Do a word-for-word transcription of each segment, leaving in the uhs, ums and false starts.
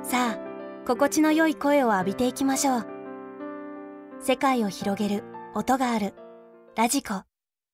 さあ、心地の良い声を浴びていきましょう。世界を広げる音があるラジコ。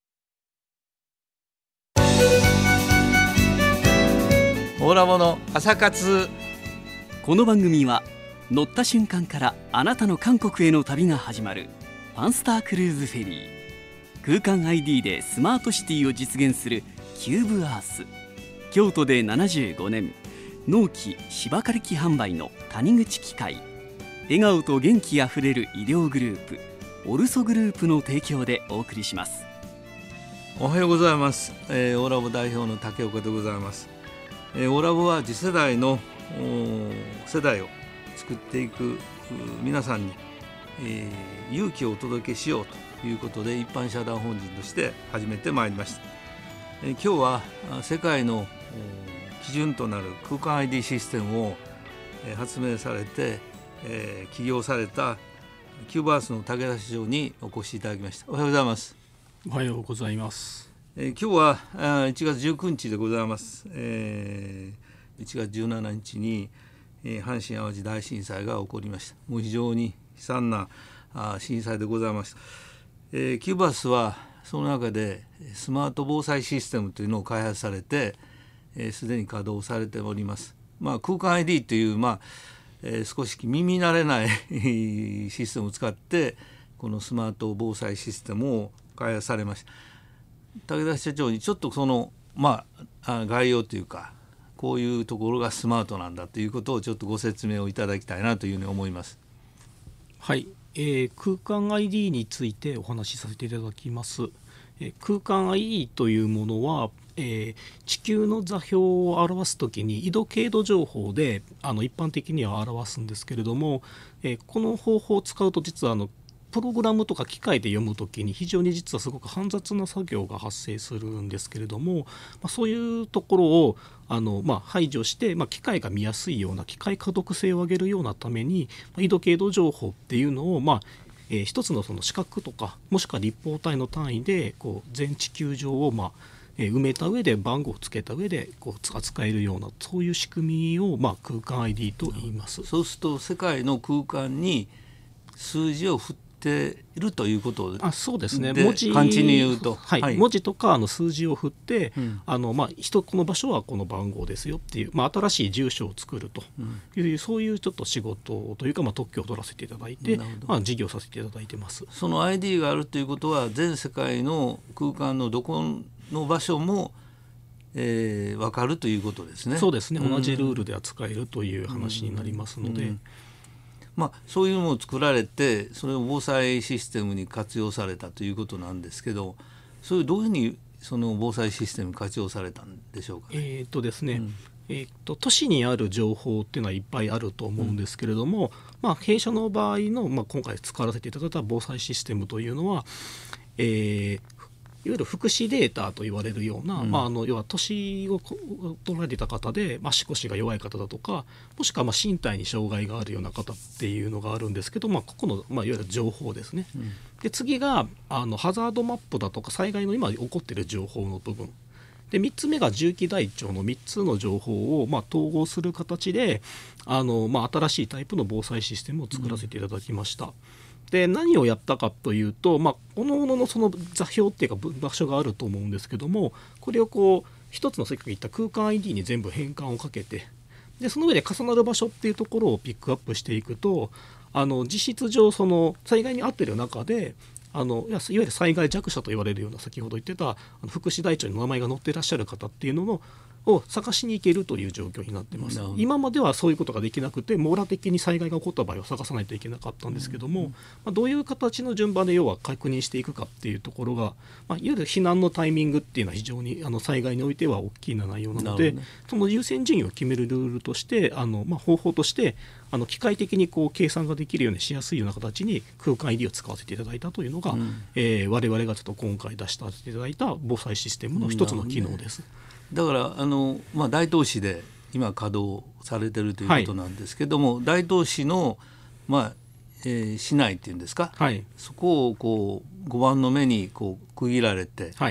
オーラボの朝活。 この番組は乗った瞬間からあなたの韓国への旅が始まるファンスタークルーズフェリー。空間 アイディー でスマートシティを実現するキューブアース。京都でななじゅうごねん、納期芝刈り機販売の谷口機械。笑顔と元気あふれる医療グループオルソグループの提供でお送りします。 おはようございます、えー、オーラボ代表の竹岡でございます。えー、オーラボは次世代の世代を作っていく皆さんに、えー、勇気をお届けしようということで一般社団法人として始めてまいりました。えー、今日は世界の基準となる空間 アイディー システムを発明されて、えー、起業されたキューブアースの武田社長にお越しいただきました。おはようございます。 おはようございます。 えー、今日はいちがつじゅうくにちでございます。えー、いちがつじゅうしちにちに、えー、阪神・淡路大震災が起こりました。もう非常に悲惨なあ震災でございました。えー、キューブアースはその中でスマート防災システムというのを開発されてすで、えー、に稼働されております。まあ、空間 アイディー という、まあえー、少し耳慣れないシステムを使ってこのスマート防災システムを開発されました。武田社長にちょっとその、まあ、概要というかこういうところがスマートなんだということをちょっとご説明をいただきたいなというふうに思います。 はい、えー、空間 アイディー についてお話しさせていただきます。えー、空間 アイディー というものは、えー、地球の座標を表すときに緯度経度情報であの一般的には表すんですけれども、えー、この方法を使うと実はあのプログラムとか機械で読むときに非常に実はすごく煩雑な作業が発生するんですけれども、まあ、そういうところをあの、まあ、排除して、まあ、機械が見やすいような機械可読性を上げるようなために、まあ、緯度経度情報っていうのを、まあえー、一つのその四角とかもしくは立方体の単位でこう全地球上を、まあえー、埋めた上で番号をつけた上でこう扱えるようなそういう仕組みを、まあ、空間 アイディー と言います。 そうすると世界の空間に数字を振ってているということで、 あ、そうですね。文字、 漢字に言うと、 はいはい、文字とかあの数字を振って、うん、あのまあ人この場所はこの番号ですよっていう、まあ、新しい住所を作るという、うん、そういうちょっと仕事というか、まあ、特許を取らせていただいて、まあ、事業させていただいてます。 その アイディー があるということは全世界の空間のどこの場所もえー、分かるということですね。 そうですね。同じルールで扱えるという話になりますので、うんうん、 まあ、そういうのを作られてそれを防災システムに活用されたということなんですけど、それどういうふうにその防災システムに活用されたんでしょうかね。 えーとですねうんえー、と都市にある情報っていうのはいっぱいあると思うんですけれども、うんまあ、弊社の場合の、まあ、今回使わせていただいた防災システムというのは、えーいわゆる福祉データと言われるような、うんまあ、あの要は年を取られていた方で、まあ、足腰が弱い方だとかもしくはまあ身体に障害があるような方っていうのがあるんですけど、まあ、ここの、まあ、いわゆる情報ですね、うん、で次があのハザードマップだとか災害の今起こっている情報の部分でみっつめが重機台帳のみっつの情報をまあ統合する形であの、まあ、新しいタイプの防災システムを作らせていただきました。うんで何をやったかというと、まあ、各々のその座標っていうか場所があると思うんですけども、これをこう一つのさっき言った空間 アイディー に全部変換をかけて、でその上で重なる場所っていうところをピックアップしていくと、あの実質上その災害に遭っている中であのいわゆる災害弱者と言われるような先ほど言ってたあの福祉台帳に名前が載っていらっしゃる方っていうののを探しに行けるという状況になっています。今まではそういうことができなくて網羅的に災害が起こった場合は探さないといけなかったんですけども、うんまあ、どういう形の順番で要は確認していくかっていうところが、まあ、いわゆる避難のタイミングっていうのは非常にあの災害においては大きな内容なので、ね、その優先順位を決めるルールとしてあの、まあ、方法としてあの機械的にこう計算ができるようにしやすいような形に空間 アイディー を使わせていただいたというのが、うんえー、我々がちょっと今回出させていただいた防災システムの一つの機能です。 だからあの、まあ、大東市で今稼働されているということなんですけども、はい、大東市の、まあえー、市内っていうんですか、はい、そこをこうごばんの目にこう区切られて、はい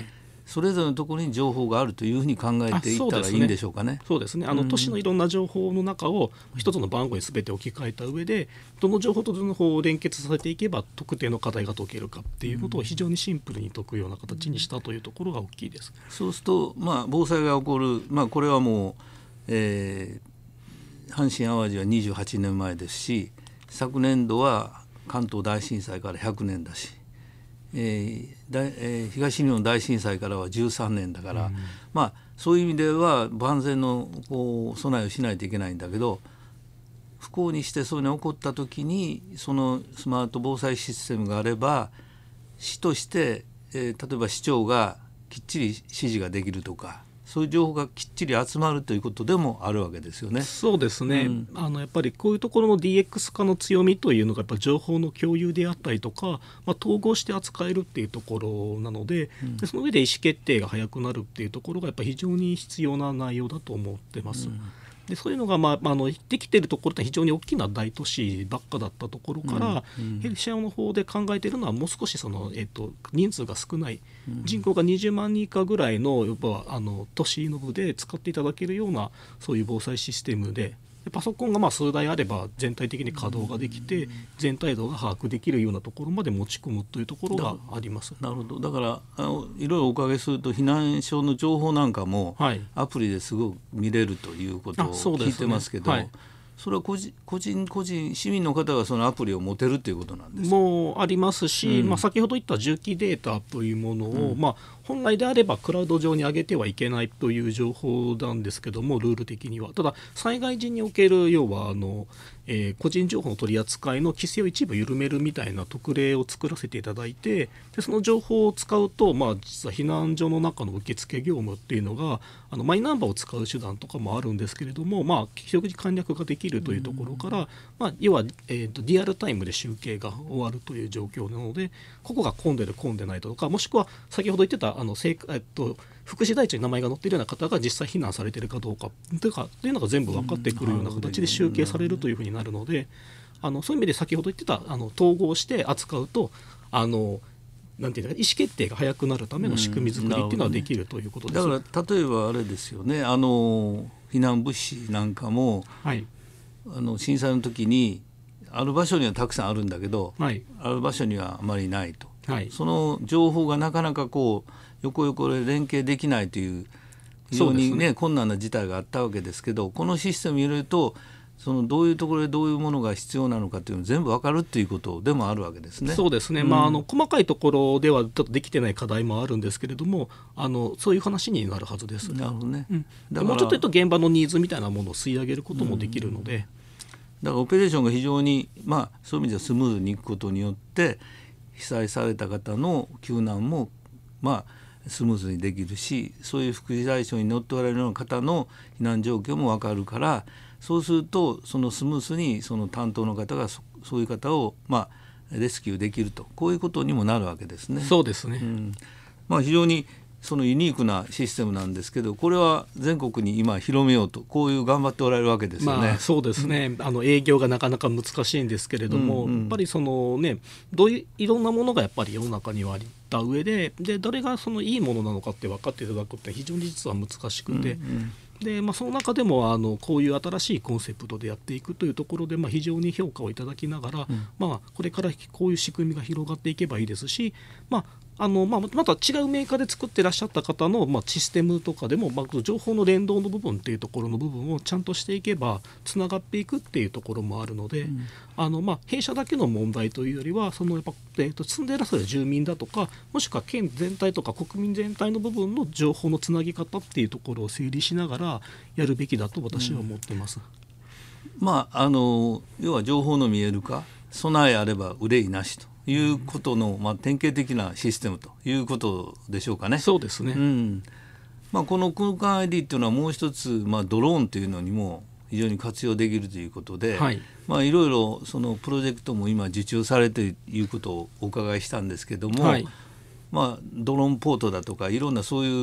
それぞれのところに情報があるというふうに考えていったらいいんでしょうかね。 そうですね、あの都市のいろんな情報の中を一つの番号に全て置き換えた上で、どの情報とどの情報を連結させていけば特定の課題が解けるかっていうことを非常にシンプルに解くような形にしたというところが大きいです。 そうすると、まあ、防災が起こる、まあ、これはもう、えー、阪神・淡路はにじゅうはちねんまえですし、昨年度は関東大震災からひゃくねんだし、えー大えー、東日本大震災からはじゅうさんねんだから、うん、まあ、そういう意味では万全のこう備えをしないといけないんだけど、不幸にしてそういうのが起こった時にそのスマート防災システムがあれば、市として、えー、例えば市長がきっちり指示ができるとか、そういう情報がきっちり集まるということでもあるわけですよね。 そうですね、うん、あのやっぱりこういうところの ディーエックス 化の強みというのがやっぱ情報の共有であったりとか、まあ、統合して扱えるっていうところなので、うん、でその上で意思決定が早くなるっていうところがやっぱり非常に必要な内容だと思ってます。うん、でそういうのが、まあ、あのできているところって非常に大きな大都市ばっかだったところから、うんうん、弊社の方で考えているのはもう少しその、えっと、人数が少ない、うん、人口がにじゅうまんにん以下ぐらいの、やっぱあの都市の部で使っていただけるようなそういう防災システムで、パソコンがまあ数台あれば全体的に稼働ができて、全体像が把握できるようなところまで持ち込むというところがあります。 なるほど。だからあのいろいろおかげすると避難所の情報なんかも、はい、アプリですごく見れるということを聞いてますけど、はい、それは個人個人個人市民の方がそのアプリを持てるということなんですか。 もうありますし、うん、まあ、先ほど言った重機データというものを、うん、まあ、本来であればクラウド上に上げてはいけないという情報なんですけども、ルール的にはただ災害時における要はあの、えー、個人情報の取り扱いの規制を一部緩めるみたいな特例を作らせていただいて、でその情報を使うと、まあ、実は避難所の中の受付業務っていうのがあのマイナンバーを使う手段とかもあるんですけれども、まあ、非常に簡略化できるというところから、うん、まあ、要は、えーと、リアルタイムで集計が終わるという状況なので、ここが混んでる混んでないとか、もしくは先ほど言ってたあのせ、えっと、福祉第一に名前が載っているような方が実際避難されているかどうかというかというのが全部分かってくるような形で集計されるというふうになるので、あのそういう意味で先ほど言ってたあの統合して扱うと、あのなんていうか意思決定が早くなるための仕組み作りっていうのはできるということです。 だから例えばあれですよね、あの避難物資なんかも、はい、あの震災の時にある場所にはたくさんあるんだけど、はい、ある場所にはあまりないと、はい、その情報がなかなかこう横横で連携できないという非常に、ね、困難な事態があったわけですけど、このシステムに入れるとそのどういうところでどういうものが必要なのかというの全部分かるということでもあるわけですね。 そうですね、うん、まあ、あの細かいところではちょっとできてない課題もあるんですけれども、あのそういう話になるはずです。 なるほどね、 うん、だからもうちょっと言うと現場のニーズみたいなものを吸い上げることもできるので、うん、 だからオペレーションが非常に、まあ、そういう意味ではスムーズにいくことによって被災された方の救難も、まあスムーズにできるし、そういう福祉対象に乗っておられるような方の避難状況も分かるから、そうするとそのスムースにその担当の方が そ, そういう方を、まあ、レスキューできると、こういうことにもなるわけですね。 そうですね、 うん、まあ、非常にそのユニークなシステムなんですけど、これは全国に今広めようとこういう頑張っておられるわけですよね。 まあ、そうですね、あの営業がなかなか難しいんですけれども、うんうん、やっぱりその、ね、どういういろんなものがやっぱり世の中にはあった上で、で誰がそのいいものなのかって分かっていただくって非常に実は難しくて、うんうん、でまあ、その中でもあのこういう新しいコンセプトでやっていくというところで、まあ、非常に評価をいただきながら、うん、まあ、これからこういう仕組みが広がっていけばいいですし、まああのまあ、また違うメーカーで作ってらっしゃった方の、まあ、システムとかでも、まあ、情報の連動の部分っていうところの部分をちゃんとしていけばつながっていくっていうところもあるので、うん、あのまあ、弊社だけの問題というよりはそのやっぱ、えー、と住んでいらっしゃる住民だとか、もしくは県全体とか国民全体の部分の情報のつなぎ方っていうところを整理しながらやるべきだと私は思っています。 うん、まあ、あの要は情報の見える化、備えあれば憂いなしということの、まあ、典型的なシステムということでしょうかね。 そうですね、 うん、まあ、この空間 アイディー というのはもう一つ、まあ、ドローンというのにも非常に活用できるということで、はい、まあ、いろいろそのプロジェクトも今受注されているということをお伺いしたんですけども、はい、まあ、ドローンポートだとかいろんなそういう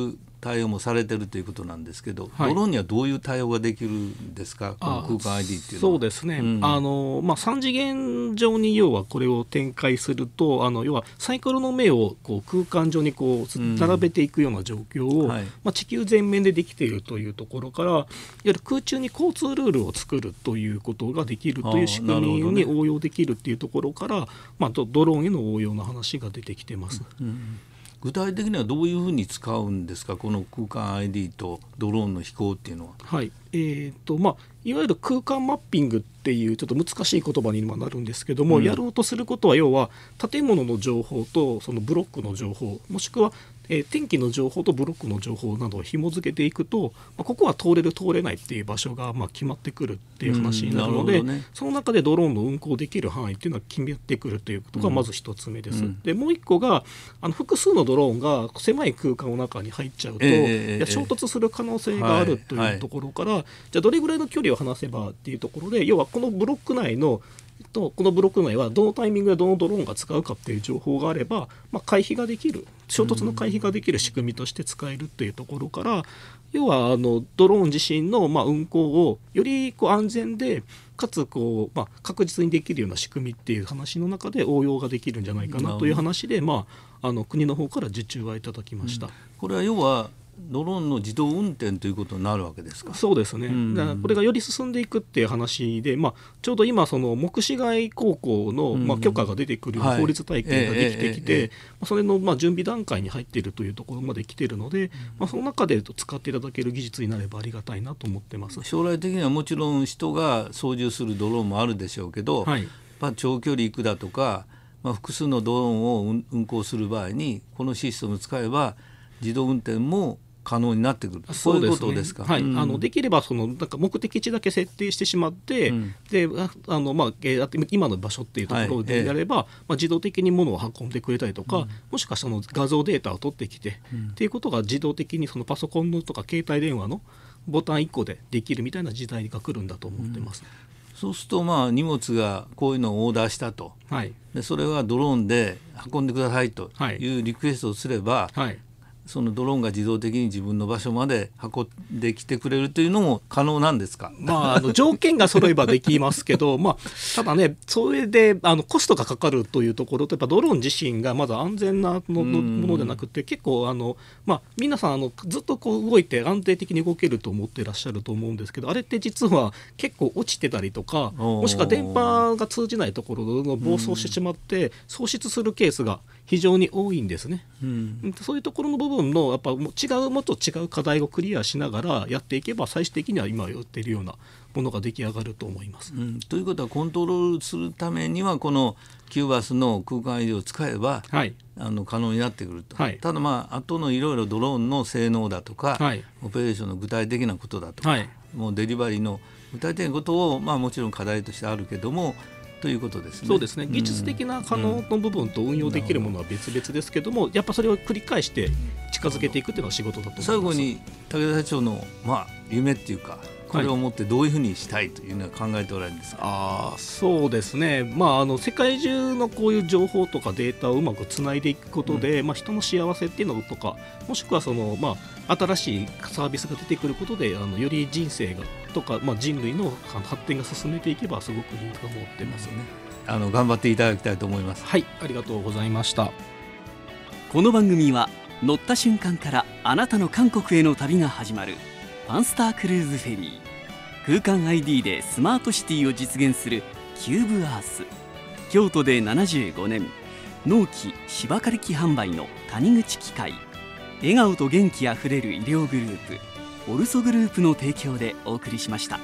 対応もされてるということなんですけど、 はい、 ドローンにはどういう対応ができるんですか、この空間 アイディー っていうのは。 そうですね、 うんあのまあ、さん次元上に要はこれを展開すると、あの要はサイコロの目をこう空間上にこう並べていくような状況を、 うんはいまあ、地球全面でできているというところから、いわゆる空中に交通ルールを作るということができるという仕組みに応用できるというところから、まあ、ドドローンへの応用の話が出てきてます。 うん具体的にはどういうふうに使うんですか、この空間 アイディー とドローンの飛行っていうのは。 はいえーとまあ、いわゆる空間マッピングっていうちょっと難しい言葉に今なるんですけども、うん、やろうとすることは要は建物の情報とそのブロックの情報、もしくはえー、天気の情報とブロックの情報などを紐付けていくと、まあ、ここは通れる通れないっていう場所がまあ決まってくるっていう話になるので、 うんなるほどね、 その中でドローンの運航できる範囲っていうのは決めてくるということがまず一つ目です、うん、でもう一個があの複数のドローンが狭い空間の中に入っちゃうと、えー、いや衝突する可能性があるというところから、はいはい、じゃあどれぐらいの距離を離せばっていうところで、要はこのブロック内のとこのブロック内はどのタイミングでどのドローンが使うかっていう情報があれば、まあ、回避ができる、衝突の回避ができる仕組みとして使えるっていうところから、要はあのドローン自身のまあ運航をよりこう安全でかつこうまあ確実にできるような仕組みっていう話の中で応用ができるんじゃないかなという話で、まあ、あの国の方から受注はいただきました、うん、 これは要はドローンの自動運転ということになるわけですか。 そうですね、うん、だからこれがより進んでいくっていう話で、まあ、ちょうど今その目視外航行の、まあ、許可が出てくるような法律体系ができてきて、それのまあ準備段階に入っているというところまで来ているので、まあ、その中で使っていただける技術になればありがたいなと思ってます。 将来的にはもちろん人が操縦するドローンもあるでしょうけど、はい、まあ、長距離行くだとか、まあ、複数のドローンを運航する場合にこのシステムを使えば自動運転も可能になってくる、そういうことですか。 はい、うん、あのできればそのなんか目的地だけ設定してしまって、うん、であの、まあ、今の場所っていうところでやれば、はい、まあ、自動的に物を運んでくれたりとか、うん、もしくはその画像データを取ってきて、うん、っていうことが自動的にそのパソコンのとか携帯電話のボタンいっこでできるみたいな時代が来るんだと思ってます、うん、 そうするとまあ荷物がこういうのをオーダーしたと、はい、でそれはドローンで運んでくださいというリクエストをすれば、はいはい、そのドローンが自動的に自分の場所まで運んできてくれるというのも可能なんですか。 まあ、あの条件が揃えばできますけど、まあ、ただね、それであのコストがかかるというところと、やっぱドローン自身がまだ安全なののものでなくて、結構あの、まあ、皆さんあのずっとこう動いて安定的に動けると思っていらっしゃると思うんですけど、あれって実は結構落ちてたりとか、もしくは電波が通じないところの暴走してしまって喪失するケースが非常に多いんですね、うん、そういうところの部分のやっぱ違うもっと違う課題をクリアしながらやっていけば、最終的には今言っているようなものが出来上がると思います、 うん、ということはコントロールするためにはこのキューバスの空間 アイディー を使えば、はい、あの可能になってくると、はい、ただまあ後のいろいろドローンの性能だとか、はい、オペレーションの具体的なことだとか、はい、もうデリバリーの具体的なことを、まあ、もちろん課題としてあるけどもということですね。 そうですね、技術的な可能の部分と運用できるものは別々ですけども、やっぱそれを繰り返して近づけていくというのは仕事だと思います。 最後に武田社長の、まあ、夢っていうかこれを持ってどういうふうにしたいというのは考えておられるんですか。 ああ、そうですね、まあ、あの世界中のこういう情報とかデータをうまくつないでいくことで、うん、まあ、人の幸せっていうのとか、もしくはその、まあ、新しいサービスが出てくることであのより人生がとか、まあ、人類の発展が進めていけばすごくいいと思ってますね。 あの頑張っていただきたいと思います。 はい、ありがとうございました。 この番組は乗った瞬間からあなたの韓国への旅が始まるファンスタークルーズフェリー、空間 アイディー でスマートシティを実現するキューブアース、京都でななじゅうごねん、納期芝刈り機販売の谷口機械、笑顔と元気あふれる医療グループオルソグループの提供でお送りしました。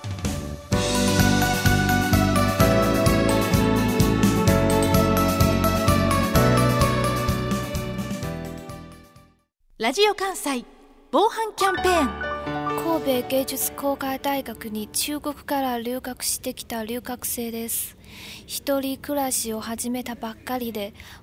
ラジオ関西防犯キャンペーン。 神戸芸術工科大学に中国から留学してきた留学生です。一人暮らしを始めたばっかりで